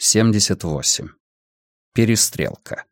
78. Перестрелка.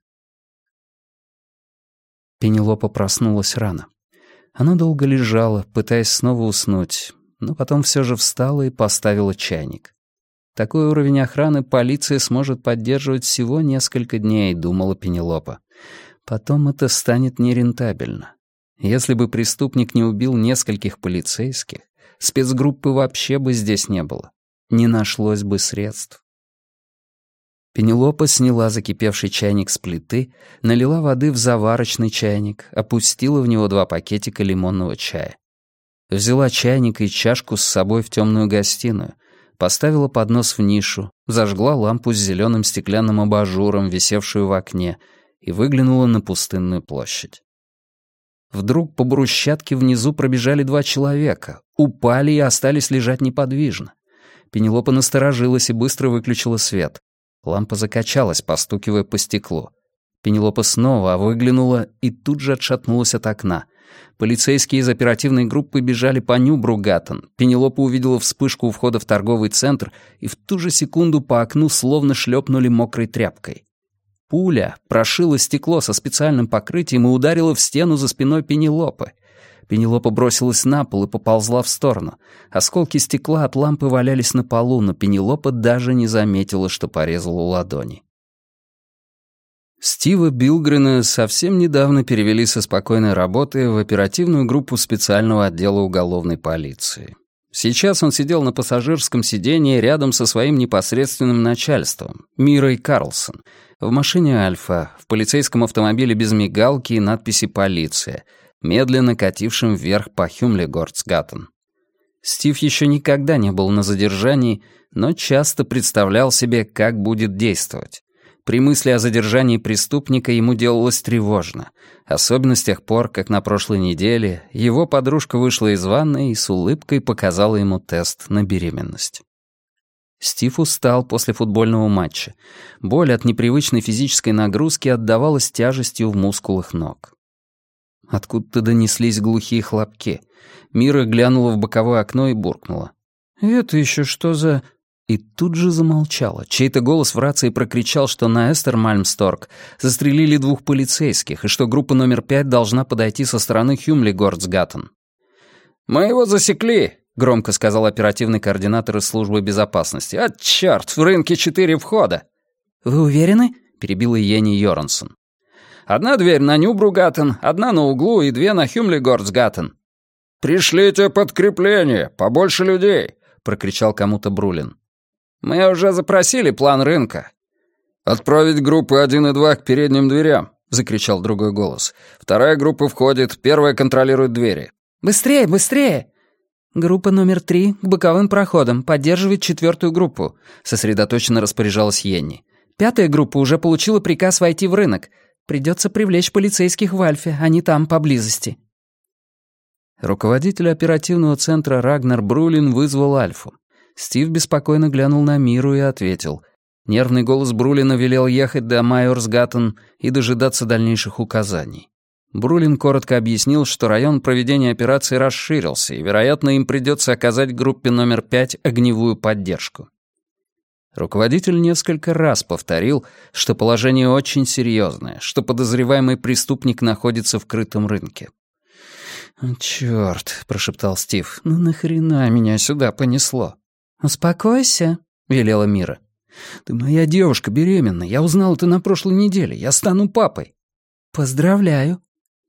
Пенелопа проснулась рано. Она долго лежала, пытаясь снова уснуть, но потом все же встала и поставила чайник. Такой уровень охраны полиция сможет поддерживать всего несколько дней, думала Пенелопа. Потом это станет нерентабельно. Если бы преступник не убил нескольких полицейских, спецгруппы вообще бы здесь не было. Не нашлось бы средств. Пенелопа сняла закипевший чайник с плиты, налила воды в заварочный чайник, опустила в него 2 пакетика лимонного чая. Взяла чайник и чашку с собой в темную гостиную, поставила поднос в нишу, зажгла лампу с зеленым стеклянным абажуром, висевшую в окне, и выглянула на пустынную площадь. Вдруг по брусчатке внизу пробежали 2 человека, упали и остались лежать неподвижно. Пенелопа насторожилась и быстро выключила свет. Лампа закачалась, постукивая по стеклу. Пенелопа снова выглянула и тут же отшатнулась от окна. Полицейские из оперативной группы бежали по Нью-Бругаттен. Пенелопа увидела вспышку у входа в торговый центр, и в ту же секунду по окну словно шлепнули мокрой тряпкой. Пуля прошила стекло со специальным покрытием и ударила в стену за спиной Пенелопы. Пенелопа бросилась на пол и поползла в сторону. Осколки стекла от лампы валялись на полу, но Пенелопа даже не заметила, что порезала ладони. Стива Билгрена совсем недавно перевели со спокойной работы в оперативную группу специального отдела уголовной полиции. Сейчас он сидел на пассажирском сидении рядом со своим непосредственным начальством, Мирой Карлсон, в машине «Альфа», в полицейском автомобиле без мигалки и надписи «Полиция», медленно катившим вверх по Хюмлегорцгаттен. Стив еще никогда не был на задержании, но часто представлял себе, как будет действовать. При мысли о задержании преступника ему делалось тревожно, особенно с тех пор, как на прошлой неделе его подружка вышла из ванной и с улыбкой показала ему тест на беременность. Стив устал после футбольного матча. Боль от непривычной физической нагрузки отдавалась тяжестью в мускулах ног. Откуда-то донеслись глухие хлопки. Мира глянула в боковое окно и буркнула: «Это еще что за...» И тут же замолчала. Чей-то голос в рации прокричал, что на Эстермальмсторг застрелили 2 полицейских и что группа номер 5 должна подойти со стороны Хюмлегорцгаттен. «Мы его засекли», — громко сказал оперативный координатор из службы безопасности. «А, черт, в рынке 4 входа». «Вы уверены?» — перебила Йенни Йорансон. «Одна дверь на Нью-Бругаттен, одна на углу и 2 на Хюмлегорцгаттен». «Пришлите подкрепление, побольше людей», — прокричал кому-то Брулин. «Мы уже запросили план рынка». «Отправить группы 1 и 2 к передним дверям», — закричал другой голос. «Вторая группа входит, первая контролирует двери». «Быстрее, быстрее!» «Группа номер 3 к боковым проходам, поддерживает 4-ю группу», — сосредоточенно распоряжалась Йенни. «5-я группа уже получила приказ войти в рынок. Придется привлечь полицейских в Альфе, они там, поблизости». Руководитель оперативного центра Рагнар Брулин вызвал Альфу. Стив беспокойно глянул на Миру и ответил. Нервный голос Брулина велел ехать до Майорсгаттен и дожидаться дальнейших указаний. Брулин коротко объяснил, что район проведения операции расширился, и, вероятно, им придется оказать группе номер 5 огневую поддержку. Руководитель несколько раз повторил, что положение очень серьезное, что подозреваемый преступник находится в крытом рынке. «Чёрт», — прошептал Стив, — «ну нахрена меня сюда понесло?» «Успокойся», — велела Мира. «Ты моя девушка беременна, я узнал это на прошлой неделе, я стану папой». «Поздравляю».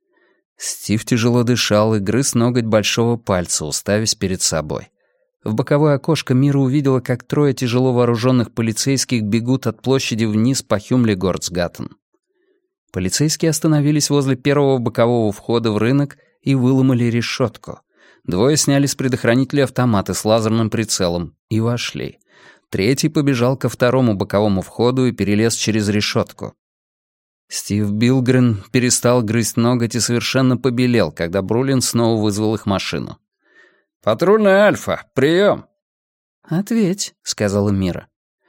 Стив тяжело дышал и грыз ноготь большого пальца, уставясь перед собой. В боковое окошко Мира увидела, как 3 тяжело вооруженных полицейских бегут от площади вниз по Хюмлегорцгаттен. Полицейские остановились возле первого бокового входа в рынок и выломали решетку. 2 сняли с предохранителя автоматы с лазерным прицелом и вошли. 3 побежал ко 2-му боковому входу и перелез через решетку. Стив Билгрен перестал грызть ноготь и совершенно побелел, когда Брулин снова вызвал их машину. «Патрульная Альфа, прием!» «Ответь», — сказала Мира.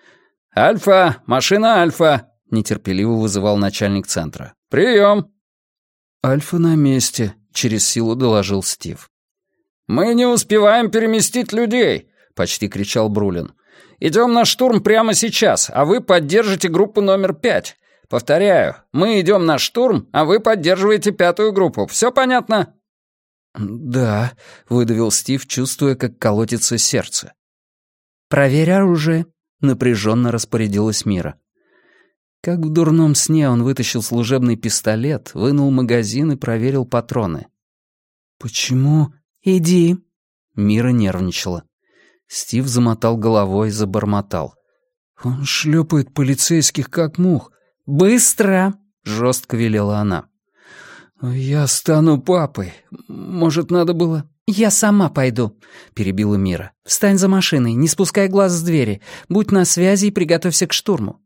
«Альфа, машина Альфа!» — нетерпеливо вызывал начальник центра. «Прием!» «Альфа на месте», — через силу доложил Стив. «Мы не успеваем переместить людей!» — почти кричал Брулин. Идем на штурм прямо сейчас, а вы поддержите группу номер 5. Повторяю, мы идем на штурм, а вы поддерживаете 5-ю группу. Все понятно?» «Да», — выдавил Стив, чувствуя, как колотится сердце. «Проверь оружие», — напряженно распорядилась Мира. Как в дурном сне он вытащил служебный пистолет, вынул магазин и проверил патроны. «Почему?» «Иди». Мира нервничала. Стив замотал головой, забормотал. «Он шлепает полицейских, как мух». «Быстро!» — жестко велела она. «Я стану папой. Может, надо было...» «Я сама пойду», — перебила Мира. «Встань за машиной, не спускай глаз с двери. Будь на связи и приготовься к штурму».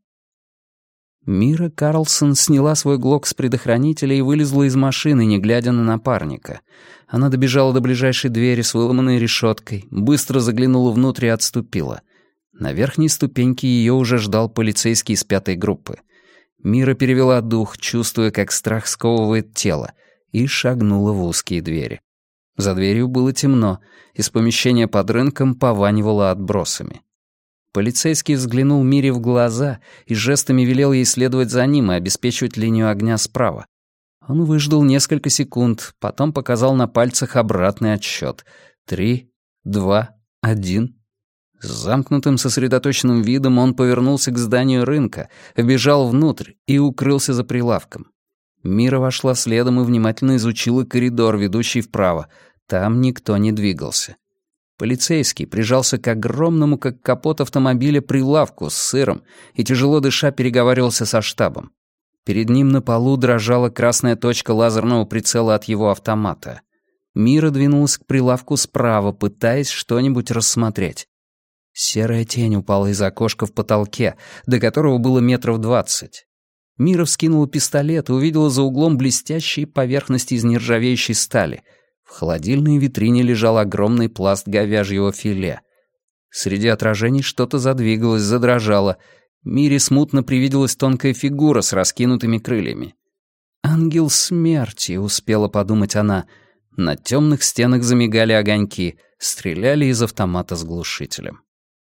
Мира Карлсон сняла свой глок с предохранителя и вылезла из машины, не глядя на напарника. Она добежала до ближайшей двери с выломанной решеткой, быстро заглянула внутрь и отступила. На верхней ступеньке ее уже ждал полицейский из 5-й группы. Мира перевела дух, чувствуя, как страх сковывает тело, и шагнула в узкие двери. За дверью было темно, из помещения под рынком пованивало отбросами. Полицейский взглянул Мире в глаза и жестами велел ей следовать за ним и обеспечивать линию огня справа. Он выждал несколько секунд, потом показал на пальцах обратный отсчет. 3, 2, 1. С замкнутым сосредоточенным видом он повернулся к зданию рынка, вбежал внутрь и укрылся за прилавком. Мира вошла следом и внимательно изучила коридор, ведущий вправо. Там никто не двигался. Полицейский прижался к огромному, как капот автомобиля, прилавку с сыром и, тяжело дыша, переговаривался со штабом. Перед ним на полу дрожала красная точка лазерного прицела от его автомата. Мира двинулась к прилавку справа, пытаясь что-нибудь рассмотреть. Серая тень упала из окошка в потолке, до которого было 20 метров. Мира вскинула пистолет и увидела за углом блестящие поверхности из нержавеющей стали. В холодильной витрине лежал огромный пласт говяжьего филе. Среди отражений что-то задвигалось, задрожало. Мире смутно привиделась тонкая фигура с раскинутыми крыльями. «Ангел смерти», — успела подумать она. На темных стенах замигали огоньки, стреляли из автомата с глушителем.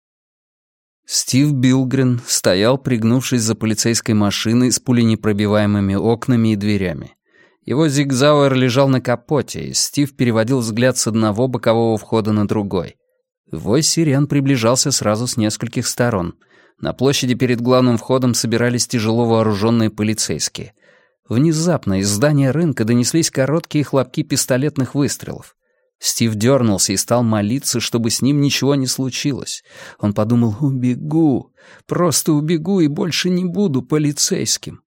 Стив Билгрен стоял, пригнувшись за полицейской машиной с пуленепробиваемыми окнами и дверями. Его зигзауэр лежал на капоте, и Стив переводил взгляд с одного бокового входа на другой. Вой сирен приближался сразу с нескольких сторон. На площади перед главным входом собирались тяжело вооруженные полицейские. Внезапно из здания рынка донеслись короткие хлопки пистолетных выстрелов. Стив дернулся и стал молиться, чтобы с ним ничего не случилось. Он подумал: «Убегу, просто убегу и больше не буду полицейским».